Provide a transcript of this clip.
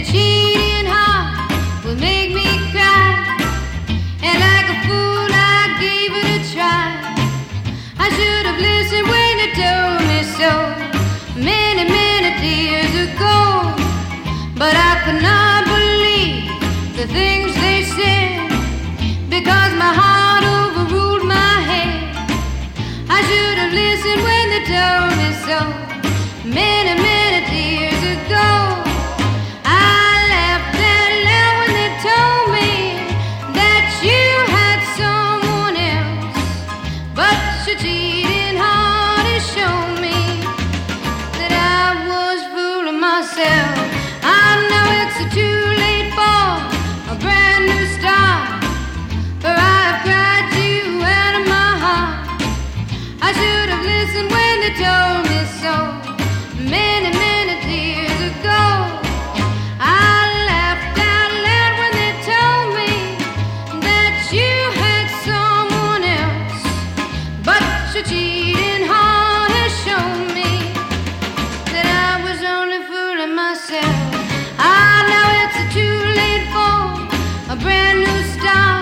cheating heart will make me cry, and like a fool I gave it a try. I should have listened when they told me so many, many years ago, but I could not believe the things they said, because my heart overruled my head. I should have listened when they told me so many, many years ago. I laughed out loud when they told me that you had someone else, but your cheating heart has shown me that I was fooling myself. I know it's too late for a brand new start, for I've cried you out of my heart. I should have listened when they told me so many, many years ago. I laughed out loud when they told me that you had someone else, but your cheating heart has shown me that I was only fooling myself. I know it's too late for a brand new start,